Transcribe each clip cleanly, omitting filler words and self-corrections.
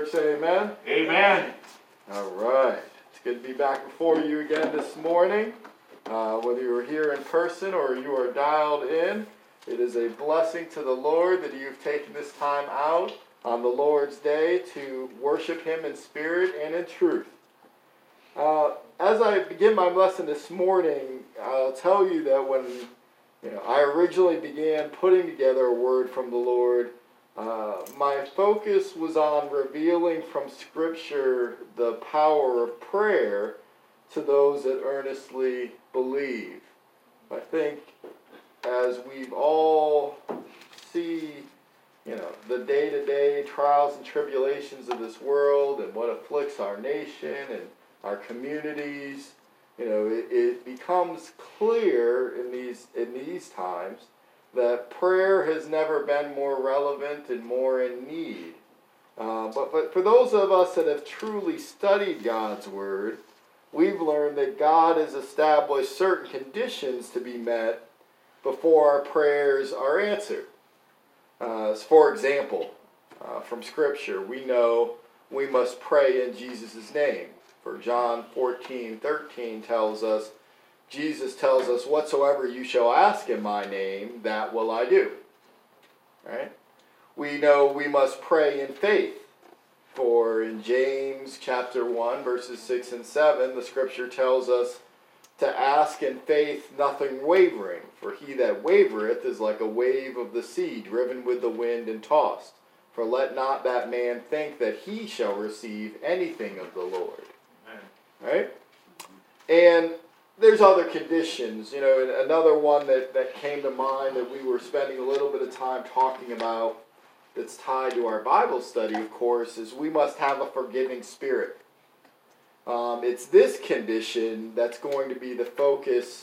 church say amen? Amen. All right. It's good to be back before you again this morning. Whether you're here in person or you are dialed in, it is a blessing to the Lord that you've taken this time out on the Lord's Day to worship Him in spirit and in truth. As I begin my lesson this morning, I'll tell you that when I originally began putting together a word from the Lord, my focus was on revealing from Scripture the power of prayer to those that earnestly believe. I think as we've all see, the day-to-day trials and tribulations of this world and what afflicts our nation and our communities, it becomes clear in these times that prayer has never been more relevant and more in need. But for those of us that have truly studied God's Word, we've learned that God has established certain conditions to be met before our prayers are answered. For example, from Scripture, we know we must pray in Jesus' name. For John 14:13 Jesus tells us, whatsoever you shall ask in my name, that will I do. Right? We know we must pray in faith. For in James chapter 1, verses 6 and 7, the Scripture tells us to ask in faith, nothing wavering. For he that wavereth is like a wave of the sea, driven with the wind and tossed. For let not that man think that he shall receive anything of the Lord. Right? And there's other conditions. Another one that came to mind that we were spending a little bit of time talking about that's tied to our Bible study, of course, is we must have a forgiving spirit. It's this condition that's going to be the focus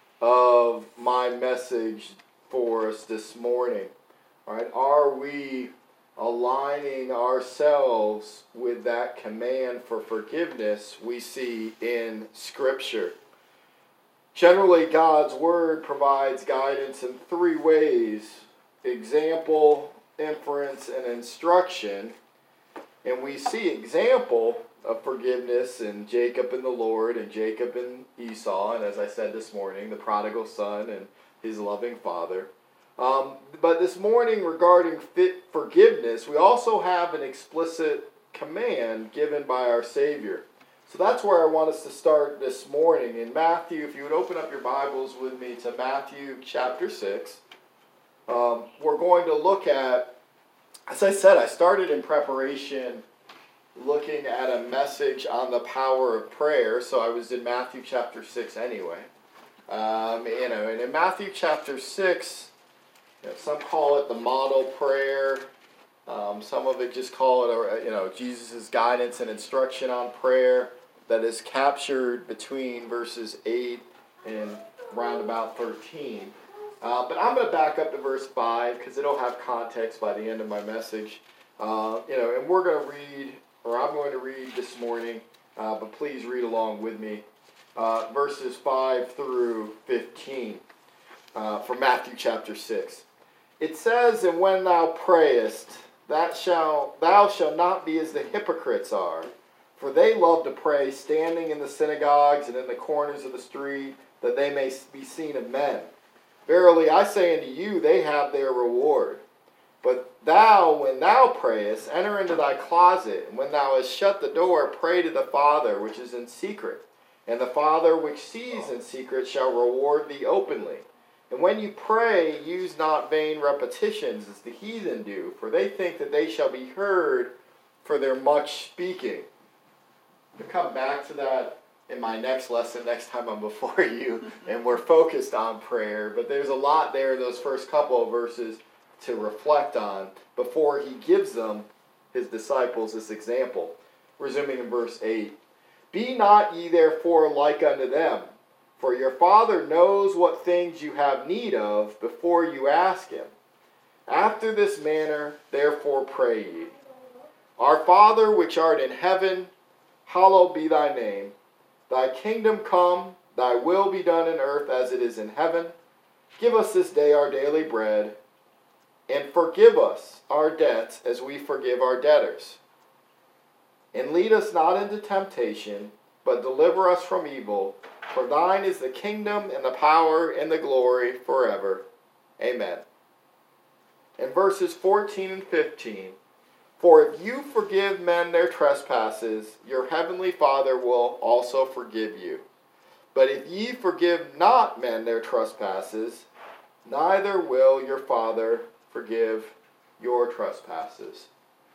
of my message for us this morning. All right? Are we aligning ourselves with that command for forgiveness we see in Scripture? Generally, God's Word provides guidance in three ways: example, inference, and instruction. And we see example of forgiveness in Jacob and the Lord, and Jacob and Esau, and as I said this morning, the prodigal son and his loving father. But this morning regarding forgiveness, we also have an explicit command given by our Savior. So that's where I want us to start this morning. In Matthew, if you would open up your Bibles with me to Matthew chapter 6, we're going to look at, as I said, I started in preparation looking at a message on the power of prayer, so I was in Matthew chapter 6 anyway. And in Matthew chapter 6, some call it the model prayer. Some of it just call it, Jesus' guidance and instruction on prayer that is captured between verses 8 and round about 13. But I'm going to back up to verse 5 because it'll have context by the end of my message. And we're going to read, or I'm going to read this morning, but please read along with me, verses 5 through 15 from Matthew chapter 6. It says, "And when thou prayest, thou shalt not be as the hypocrites are, for they love to pray standing in the synagogues and in the corners of the street, that they may be seen of men. Verily I say unto you, they have their reward. But thou, when thou prayest, enter into thy closet, and when thou hast shut the door, pray to the Father which is in secret. And the Father which sees in secret shall reward thee openly. And when you pray, use not vain repetitions as the heathen do, for they think that they shall be heard for their much speaking." We'll come back to that in my next lesson, next time I'm before you, and we're focused on prayer. But there's a lot there in those first couple of verses to reflect on before he gives them, his disciples, this example. Resuming in verse 8, "Be not ye therefore like unto them, for your Father knows what things you have need of before you ask him. After this manner therefore pray ye. Our Father which art in heaven, hallowed be thy name. Thy kingdom come, thy will be done in earth as it is in heaven. Give us this day our daily bread, and forgive us our debts as we forgive our debtors. And lead us not into temptation, but deliver us from evil. For thine is the kingdom and the power and the glory forever. Amen. In verses 14 and 15, for if you forgive men their trespasses, your heavenly Father will also forgive you. But if ye forgive not men their trespasses, neither will your Father forgive your trespasses.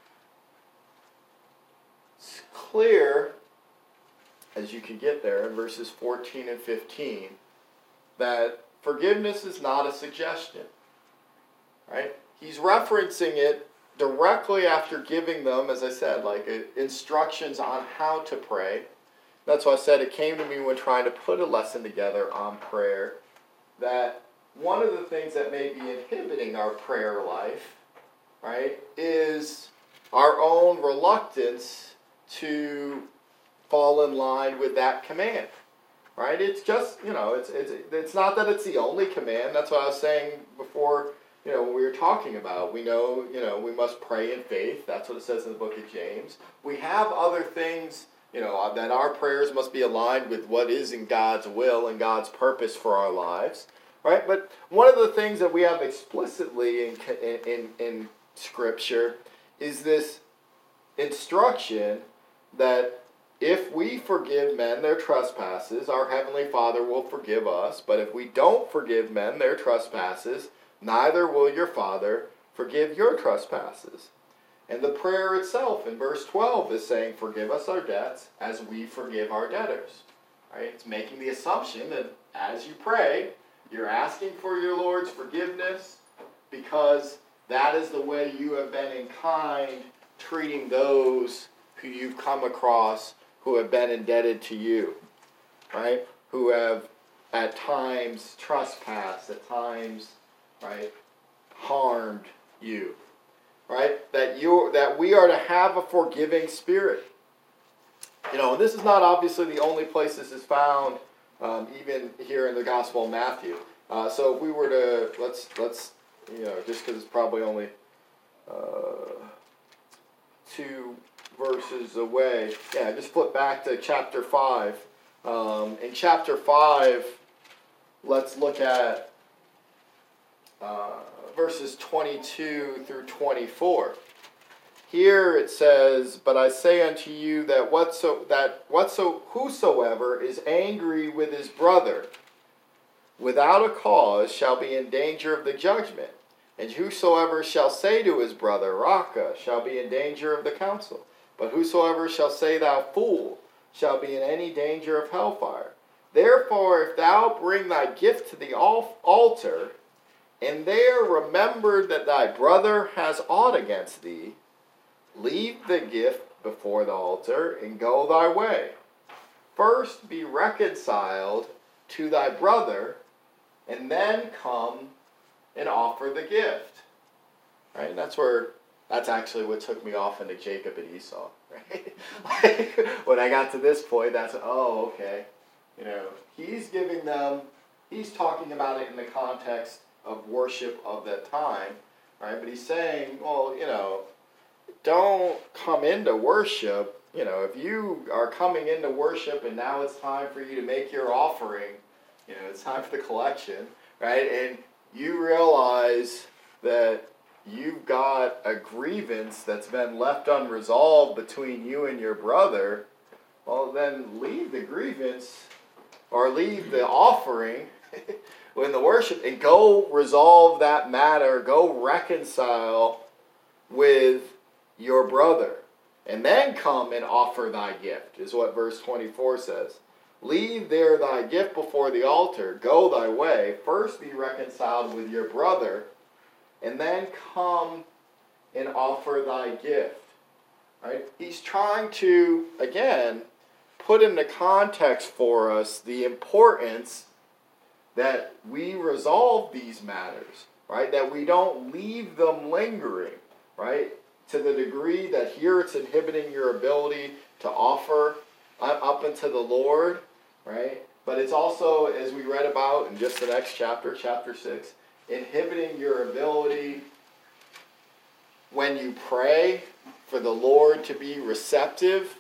It's clear, as you can get there in verses 14 and 15, that forgiveness is not a suggestion. Right? He's referencing it directly after giving them, as I said, like instructions on how to pray. That's why I said it came to me when trying to put a lesson together on prayer, that one of the things that may be inhibiting our prayer life, right, is our own reluctance to fall in line with that command. Right? It's just, it's not that it's the only command. That's what I was saying before, when we were talking about, we know, we must pray in faith. That's what it says in the book of James. We have other things, that our prayers must be aligned with what is in God's will and God's purpose for our lives. Right? But one of the things that we have explicitly in Scripture is this instruction that if we forgive men their trespasses, our Heavenly Father will forgive us. But if we don't forgive men their trespasses, neither will your Father forgive your trespasses. And the prayer itself in verse 12 is saying, forgive us our debts as we forgive our debtors. Right? It's making the assumption that as you pray, you're asking for your Lord's forgiveness because that is the way you have been in kind treating those who you've come across who have been indebted to you. Right? Who have at times trespassed, at times, right, harmed you. Right? That we are to have a forgiving spirit. And this is not obviously the only place this is found, even here in the Gospel of Matthew. So if we were to, let's just because it's probably only 2 verses away. Yeah, just flip back to chapter 5. In chapter 5, let's look at verses 22 through 24. Here it says, but I say unto you that whosoever is angry with his brother without a cause shall be in danger of the judgment. And whosoever shall say to his brother, Raca, shall be in danger of the council. But whosoever shall say, thou fool, shall be in any danger of hellfire. Therefore, if thou bring thy gift to the altar, and there remember that thy brother has aught against thee, leave the gift before the altar, and go thy way. First be reconciled to thy brother, and then come and offer the gift. Right? That's actually what took me off into Jacob and Esau. Right? When I got to this point, okay. He's talking about it in the context of worship of that time, right? But he's saying, don't come into worship. If you are coming into worship and now it's time for you to make your offering, it's time for the collection, right? And you realize that you've got a grievance that's been left unresolved between you and your brother, well, then leave the grievance or leave the offering in the worship and go resolve that matter, go reconcile with your brother, and then come and offer thy gift, is what verse 24 says. Leave there thy gift before the altar, go thy way, first be reconciled with your brother, and then come and offer thy gift. Right? He's trying to, again, put into context for us the importance that we resolve these matters, right? That we don't leave them lingering, right? To the degree that here it's inhibiting your ability to offer up unto the Lord, right? But it's also, as we read about in just the next chapter, chapter 6, inhibiting your ability when you pray for the Lord to be receptive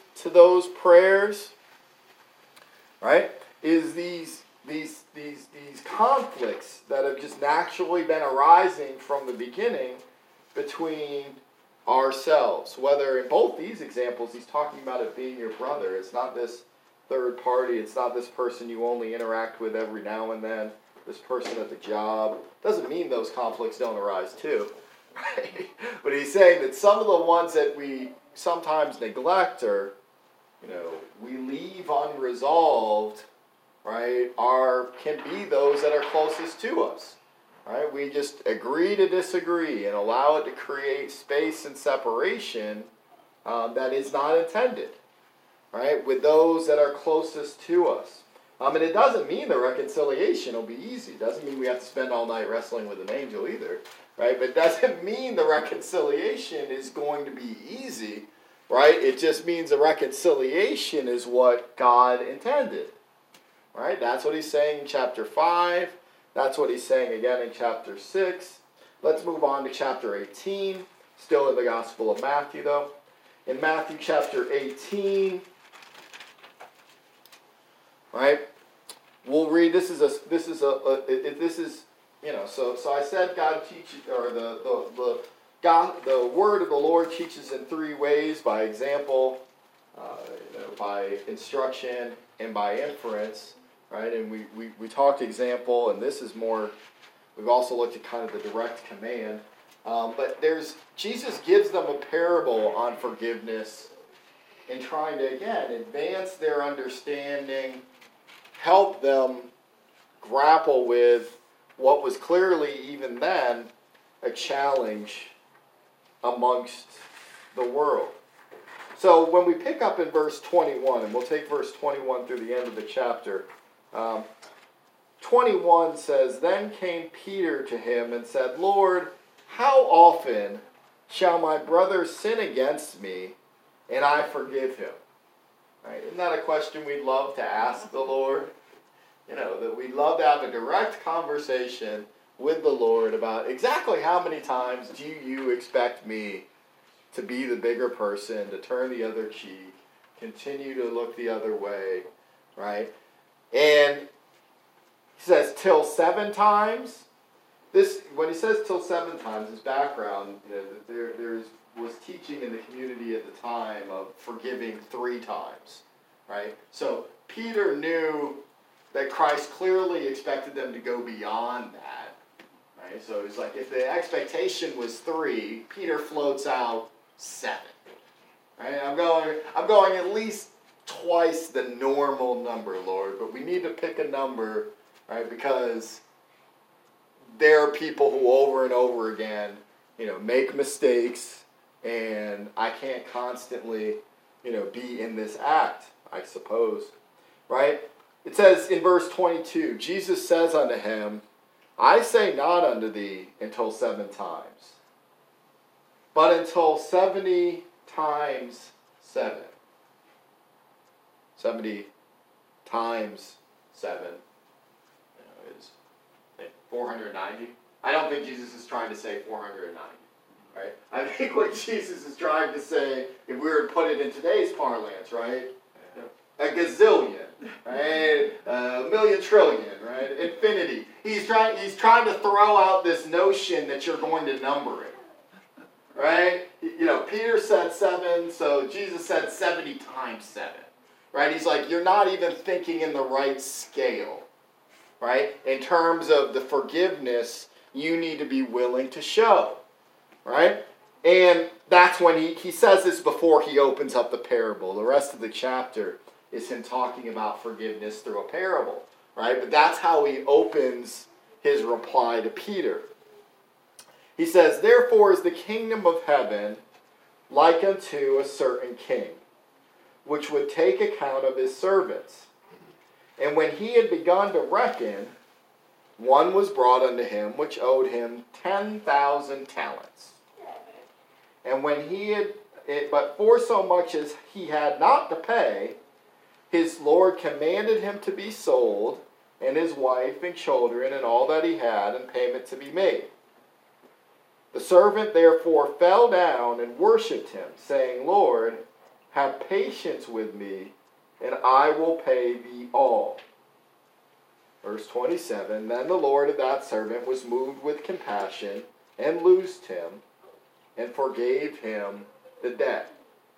to those prayers, right, is these conflicts that have just naturally been arising from the beginning between ourselves. Whether in both these examples, he's talking about it being your brother. It's not this third party. It's not this person you only interact with every now and then, this person at the job. Doesn't mean those conflicts don't arise too. Right? But he's saying that some of the ones that we sometimes neglect or, we leave unresolved, right, can be those that are closest to us. Right? We just agree to disagree and allow it to create space and separation that is not intended, right, with those that are closest to us. And it doesn't mean the reconciliation will be easy. It doesn't mean we have to spend all night wrestling with an angel either, right? But it doesn't mean the reconciliation is going to be easy, right? It just means the reconciliation is what God intended, right? That's what he's saying in chapter 5. That's what he's saying again in chapter 6. Let's move on to chapter 18, still in the Gospel of Matthew, though. In Matthew chapter 18, right? We'll read. So I said God teaches, or the word of the Lord teaches in three ways: by example, by instruction, and by inference. Right, and we talked example, and this is more. We've also looked at kind of the direct command, but Jesus gives them a parable on forgiveness, and trying to again advance their understanding, help them grapple with what was clearly even then a challenge amongst the world. So when we pick up in verse 21, and we'll take verse 21 through the end of the chapter. 21 says, "Then came Peter to him and said, 'Lord, how often shall my brother sin against me, and I forgive him?'" Right? Isn't that a question we'd love to ask the Lord? That we'd love to have a direct conversation with the Lord about exactly how many times do you expect me to be the bigger person, to turn the other cheek, continue to look the other way, right? And he says, till 7 times. When he says till 7 times, his background, there was teaching in the community at the time of forgiving 3 times, right? So Peter knew that Christ clearly expected them to go beyond that, right? So it's like if the expectation was 3, Peter floats out 7, right? I'm going at least twice the normal number, Lord, but we need to pick a number, right? Because there are people who over and over again, make mistakes, and I can't constantly, be in this act, I suppose, right? It says in verse 22, Jesus says unto him, "I say not unto thee until 7 times, but until 70 times 7. 70 times 7 is 490. I don't think Jesus is trying to say 490, right? I think what Jesus is trying to say, if we were to put it in today's parlance, right? A gazillion, right? A million trillion, right? Infinity. He's trying to throw out this notion that you're going to number it, right? Peter said 7, so Jesus said 70 times 7. Right? He's like, you're not even thinking in the right scale, right? In terms of the forgiveness you need to be willing to show, right? And that's when he says this before he opens up the parable. The rest of the chapter is him talking about forgiveness through a parable, right? But that's how he opens his reply to Peter. He says, "Therefore is the kingdom of heaven like unto a certain king, which would take account of his servants. And when he had begun to reckon, one was brought unto him, which owed him 10,000 talents. And when but for so much as he had not to pay, his Lord commanded him to be sold, and his wife and children and all that he had, and payment to be made. The servant therefore fell down and worshipped him, saying, 'Lord, have patience with me, and I will pay thee all. Verse 27, then the Lord of that servant was moved with compassion, and loosed him, and forgave him the debt.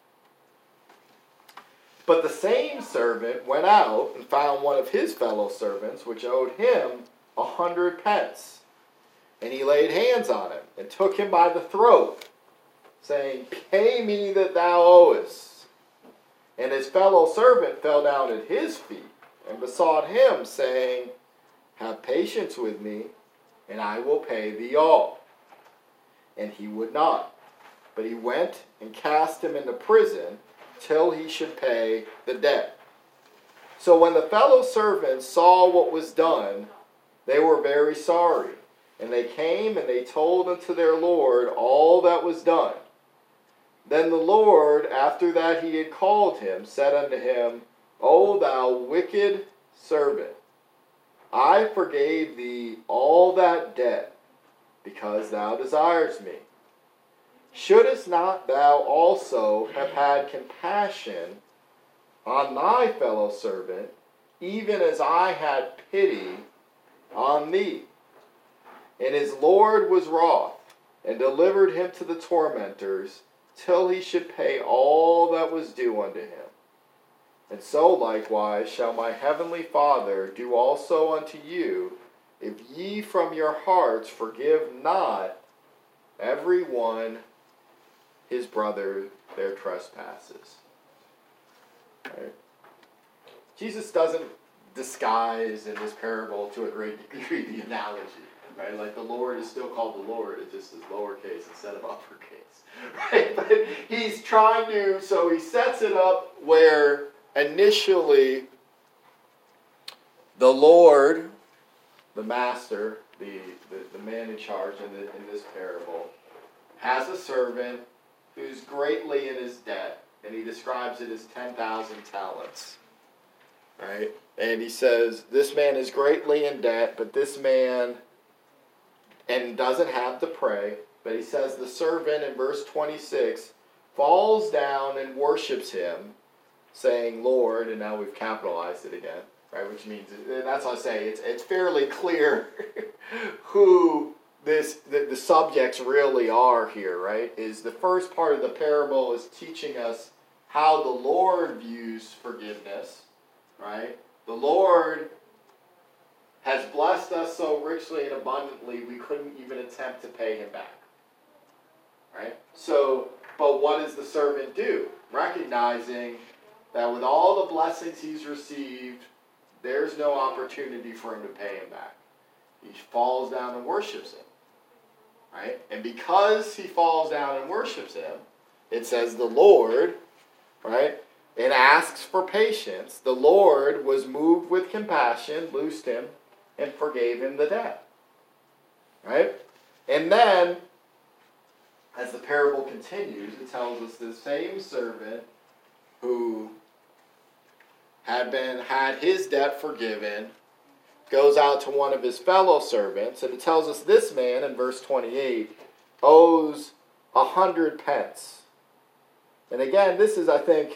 But the same servant went out and found one of his fellow servants, which owed him 100 pence. And he laid hands on him, and took him by the throat, saying, pay me that thou owest. And his fellow servant fell down at his feet, and besought him, saying, have patience with me, and I will pay thee all. And he would not, but he went and cast him into prison, till he should pay the debt. So when the fellow servants saw what was done, they were very sorry. And they came and they told unto their Lord all that was done. Then the Lord, after that he had called him, said unto him, O thou wicked servant, I forgave thee all that debt, because thou desirest me. Shouldest not thou also have had compassion on thy fellow servant, even as I had pity on thee? And his Lord was wroth, and delivered him to the tormentors, till he should pay all that was due unto him. And so likewise shall my heavenly Father do also unto you, if ye from your hearts forgive not every one his brother their trespasses. Right? Jesus doesn't disguise in this parable to a great degree the analogy. Right? Like the Lord is still called the Lord, it just is lowercase instead of uppercase. Right? But he's trying to, so he sets it up where initially the Lord, the master, the man in charge in this parable, has a servant who's greatly in his debt, and he describes it as 10,000 talents. Right? And he says, this man is greatly in debt, but this man, and doesn't have to pray, but he says the servant in verse 26 falls down and worships him, saying, Lord, and now we've capitalized it again, right? Which means, that's what I say, it's fairly clear who the subjects really are here, right? Is the first part of the parable is teaching us how the Lord views forgiveness, right? The Lord has blessed us so richly and abundantly we couldn't even attempt to pay him back, right? So, but what does the servant do? Recognizing that with all the blessings he's received, there's no opportunity for him to pay him back. He falls down and worships him. Right? And because he falls down and worships him, it says the Lord, right, and asks for patience. The Lord was moved with compassion, loosed him, and forgave him the debt. Right? And then, as the parable continues, it tells us the same servant who had his debt forgiven goes out to one of his fellow servants, and it tells us this man, in verse 28, owes 100 pence. And again, this is, I think,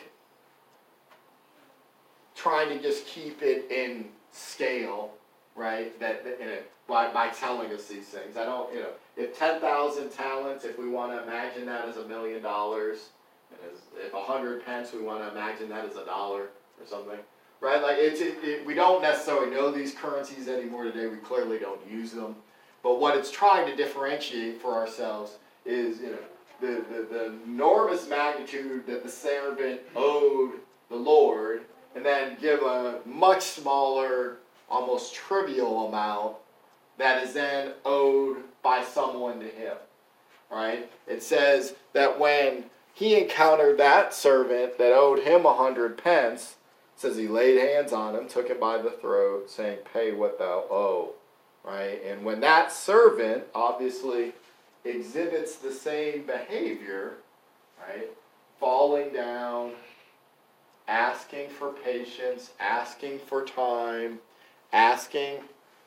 trying to just keep it in scale, right? By telling us these things. I don't, if 10,000 talents, if we want to imagine that as $1 million, if 100 pence, we want to imagine that as $1 or something. Right, like we don't necessarily know these currencies anymore today. We clearly don't use them, but what it's trying to differentiate for ourselves is, the enormous magnitude that the servant owed the Lord, and then give a much smaller, almost trivial amount that is then owed by someone to him. Right? It says that when he encountered that servant that owed him 100 pence. It says he laid hands on him, took him by the throat, saying, pay what thou owe. Right? And when that servant obviously exhibits the same behavior, right? Falling down, asking for patience, asking for time, asking,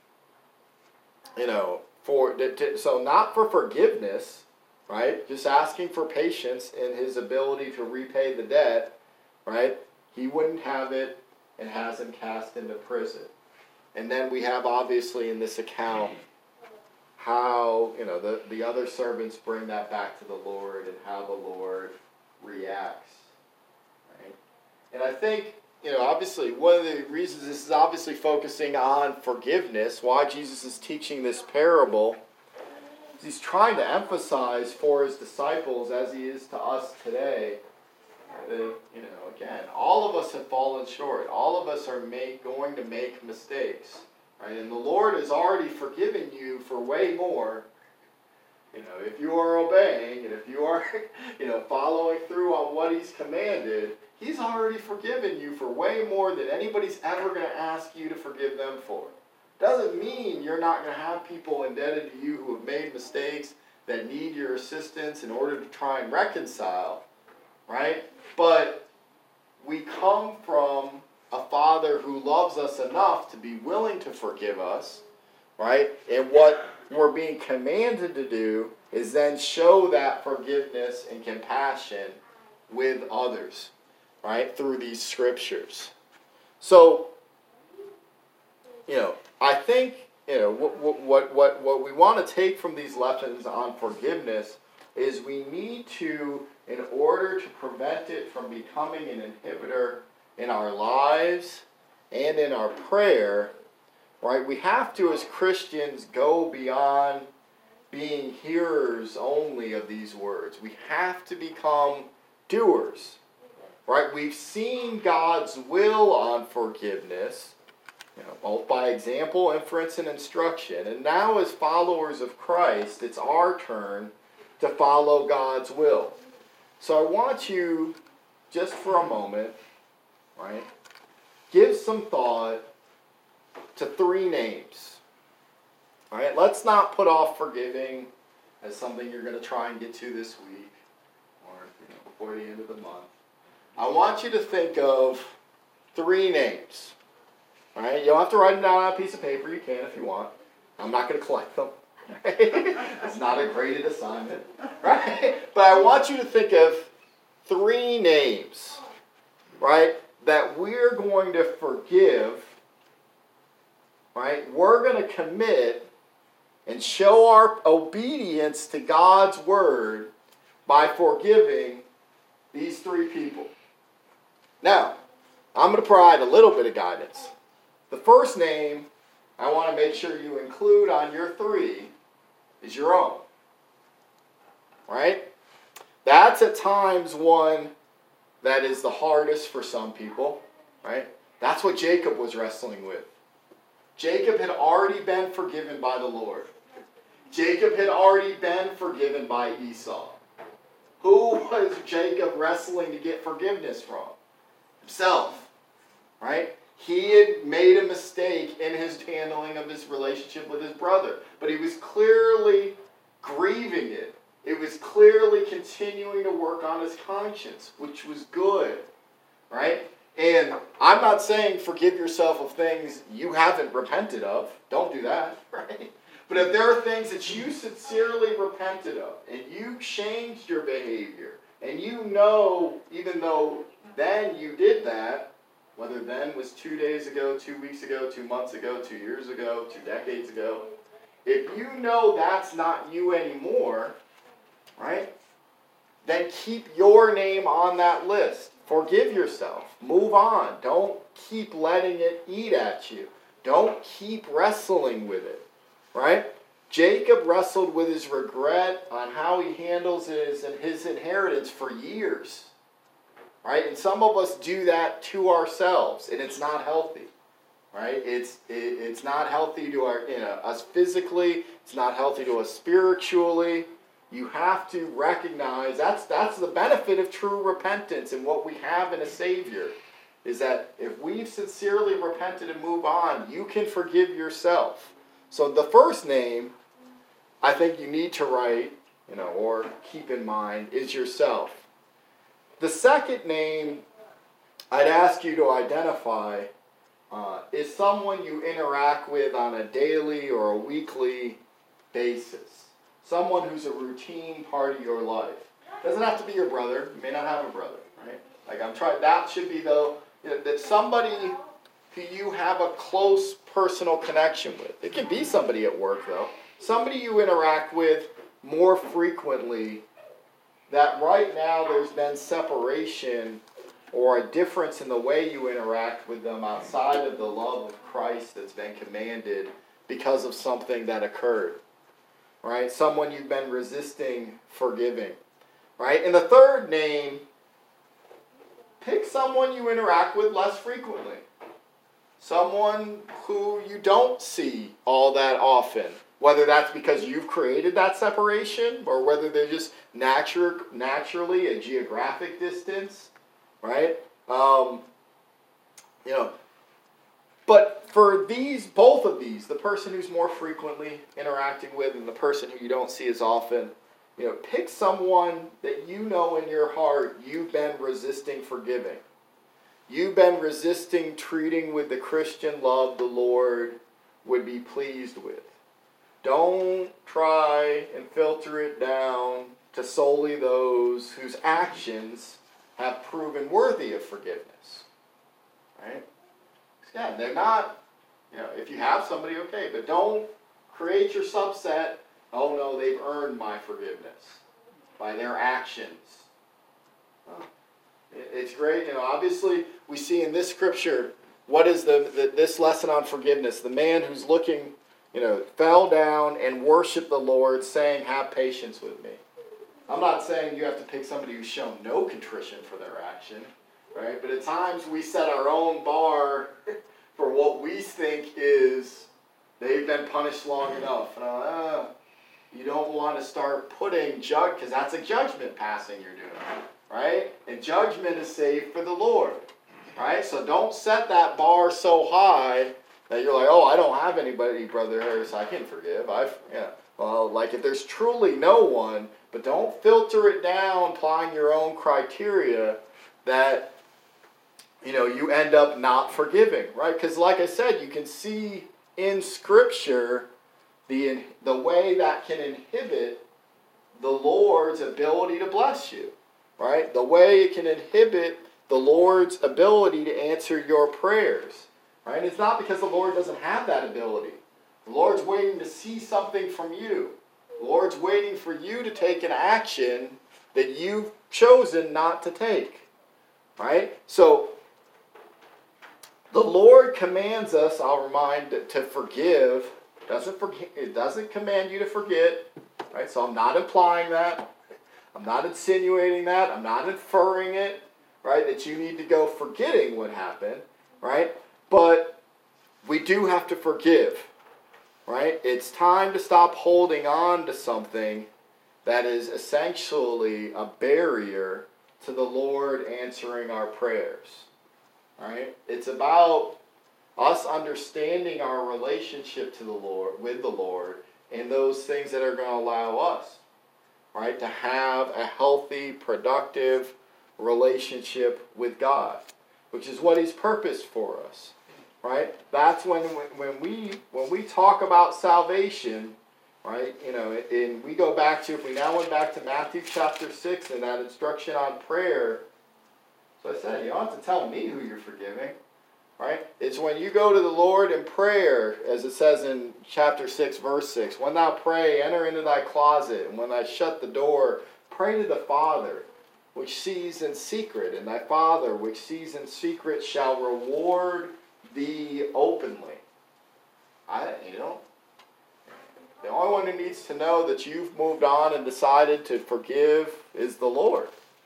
so not for forgiveness, right? Just asking for patience in his ability to repay the debt. right? He wouldn't have it and has him cast into prison. And then we have, obviously, in this account, how, the other servants bring that back to the Lord and how the Lord reacts. Right? And I think, obviously, one of the reasons this is obviously focusing on forgiveness, why Jesus is teaching this parable, is he's trying to emphasize for his disciples, as he is to us today, that, again, all of us have fallen short. All of us are going to make mistakes. Right? And the Lord has already forgiven you for way more. If you are obeying and if you are, following through on what he's commanded, he's already forgiven you for way more than anybody's ever going to ask you to forgive them for. Doesn't mean you're not going to have people indebted to you who have made mistakes that need your assistance in order to try and reconcile, right? But we come from a Father who loves us enough to be willing to forgive us, right? And what we're being commanded to do is then show that forgiveness and compassion with others, right? Through these scriptures. So, I think, what we want to take from these lessons on forgiveness is we need to, in order to prevent it from becoming an inhibitor in our lives and in our prayer, right, we have to, as Christians, go beyond being hearers only of these words. We have to become doers, right? We've seen God's will on forgiveness, both by example, inference, and instruction. And now, as followers of Christ, it's our turn to follow God's will. So I want you, just for a moment, right, give some thought to 3 names. All right, let's not put off forgiving as something you're going to try and get to this week or before the end of the month. I want you to think of 3 names. All right, you don't have to write them down on a piece of paper. You can if you want. I'm not going to collect them. It's not a graded assignment, right? But I want you to think of 3 names, right, that we're going to forgive, right? We're going to commit and show our obedience to God's word by forgiving these 3 people. Now, I'm going to provide a little bit of guidance. The first name I want to make sure you include on your 3 is your own. Right? That's at times one that is the hardest for some people. Right? That's what Jacob was wrestling with. Jacob had already been forgiven by the Lord. Jacob had already been forgiven by Esau. Who was Jacob wrestling to get forgiveness from? Himself. Right? He had made a mistake in his handling of his relationship with his brother. But he was clearly grieving it. It was clearly continuing to work on his conscience, which was good. Right? And I'm not saying forgive yourself of things you haven't repented of. Don't do that. Right? But if there are things that you sincerely repented of, and you changed your behavior, and even though then you did that, whether then was 2 days ago, 2 weeks ago, 2 months ago, 2 years ago, 2 decades ago, if you know that's not you anymore, right, then keep your name on that list. Forgive yourself. Move on. Don't keep letting it eat at you. Don't keep wrestling with it, right? Jacob wrestled with his regret on how he handles his inheritance for years. Right? And some of us do that to ourselves, and it's not healthy. Right? It's not healthy to us physically. It's not healthy to us spiritually. You have to recognize that's the benefit of true repentance and what we have in a Savior, is that if we've sincerely repented and move on, you can forgive yourself. So the first name I think you need to write, or keep in mind, is yourself. The second name I'd ask you to identify is someone you interact with on a daily or a weekly basis. Someone who's a routine part of your life. Doesn't have to be your brother. You may not have a brother, right? That should be that somebody who you have a close personal connection with. It can be somebody at work, though. Somebody you interact with more frequently, that right now there's been separation or a difference in the way you interact with them outside of the love of Christ that's been commanded because of something that occurred. Right? Someone you've been resisting forgiving. Right? And the third name, pick someone you interact with less frequently. Someone who you don't see all that often. Whether that's because you've created that separation or whether they're just naturally a geographic distance. Right? But for both of these, the person who's more frequently interacting with and the person who you don't see as often, pick someone that you know in your heart you've been resisting forgiving. You've been resisting treating with the Christian love the Lord would be pleased with. Don't try and filter it down to solely those whose actions have proven worthy of forgiveness. Right? Yeah, they're not, if you have somebody, okay, but don't create your subset, oh no, they've earned my forgiveness by their actions. It's great, obviously we see in this scripture, what is this lesson on forgiveness? The man who's looking, fell down and worshiped the Lord, saying, have patience with me. I'm not saying you have to pick somebody who's shown no contrition for their action, right? But at times we set our own bar for what we think is they've been punished long enough. And you don't want to start putting because that's a judgment passing you're doing, right? And judgment is saved for the Lord, right? So don't set that bar so high that you're like, oh, I don't have anybody, Brother Harris, I can forgive. If there's truly no one, but don't filter it down, applying your own criteria that, you end up not forgiving, right? Because like I said, you can see in Scripture the way that can inhibit the Lord's ability to bless you, right? The way it can inhibit the Lord's ability to answer your prayers, right? It's not because the Lord doesn't have that ability. The Lord's waiting to see something from you. The Lord's waiting for you to take an action that you've chosen not to take, right? So the Lord commands us, I'll remind, to forgive. It doesn't command you to forget, right? So I'm not implying that. I'm not insinuating that. I'm not inferring it, right? That you need to go forgetting what happened, right? But we do have to forgive, right? It's time to stop holding on to something that is essentially a barrier to the Lord answering our prayers, right? It's about us understanding our relationship to the Lord, with the Lord, and those things that are going to allow us, right, to have a healthy, productive relationship with God, which is what He's purposed for us, right? That's when we talk about salvation, right? And we go back to, if we now went back to Matthew chapter 6 and that instruction on prayer. So I said, you don't have to tell me who you're forgiving. Right? It's when you go to the Lord in prayer, as it says in chapter 6, verse 6, when thou pray, enter into thy closet, and when thou shut the door, pray to the Father, which sees in secret, and thy Father, which sees in secret, shall reward thee openly. The only one who needs to know that you've moved on and decided to forgive is the Lord.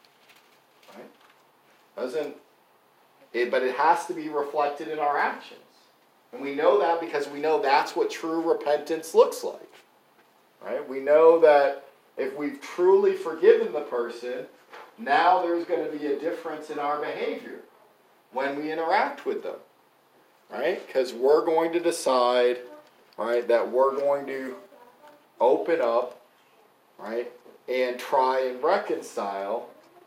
Right? But it has to be reflected in our actions. And we know that because we know that's what true repentance looks like. Right? We know that if we've truly forgiven the person, now there's going to be a difference in our behavior when we interact with them. Right? Because we're going to decide, right, that we're going to open up, right, and try and reconcile,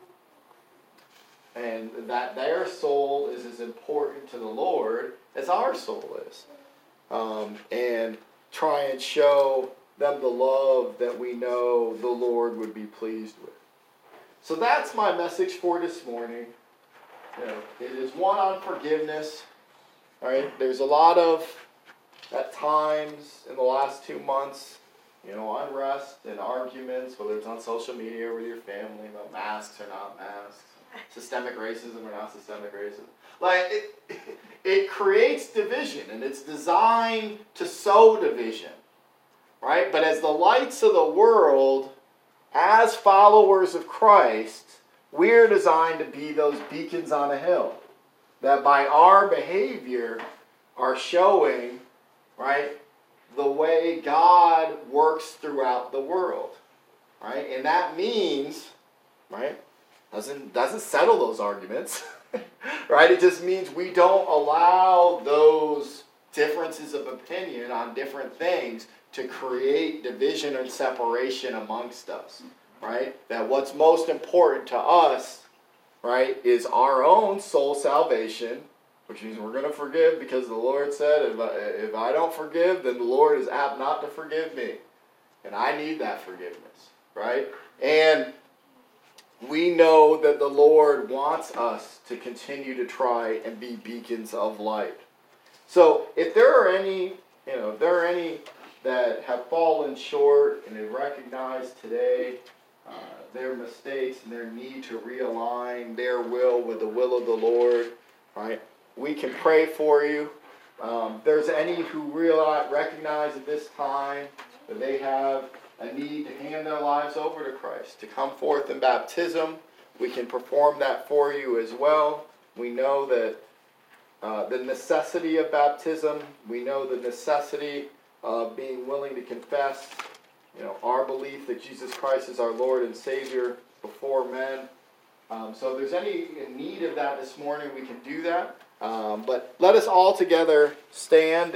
and that their soul is as important to the Lord as our soul is. And try and show them the love that we know the Lord would be pleased with. So that's my message for this morning. It is one on forgiveness. All right, there's a lot of, at times in the last 2 months, unrest and arguments, whether it's on social media or with your family about masks or not masks, systemic racism or not systemic racism. Like, it creates division, and it's designed to sow division, right? But as the lights of the world, as followers of Christ, we're designed to be those beacons on a hill that by our behavior are showing, right, the way God works throughout the world, right? And that means, right, doesn't settle those arguments, right? It just means we don't allow those differences of opinion on different things to create division and separation amongst us, right? That what's most important to us, right, is our own soul salvation, which means we're going to forgive because the Lord said, if I don't forgive, then the Lord is apt not to forgive me. And I need that forgiveness, right? And we know that the Lord wants us to continue to try and be beacons of light. So if there are any, that have fallen short and have recognized today their mistakes and their need to realign their will with the will of the Lord, right? We can pray for you. There's any who recognize at this time that they have a need to hand their lives over to Christ, to come forth in baptism. We can perform that for you as well. We know that the necessity of baptism, we know the necessity of being willing to confess, our belief that Jesus Christ is our Lord and Savior before men. So if there's any in need of that this morning, we can do that. But let us all together stand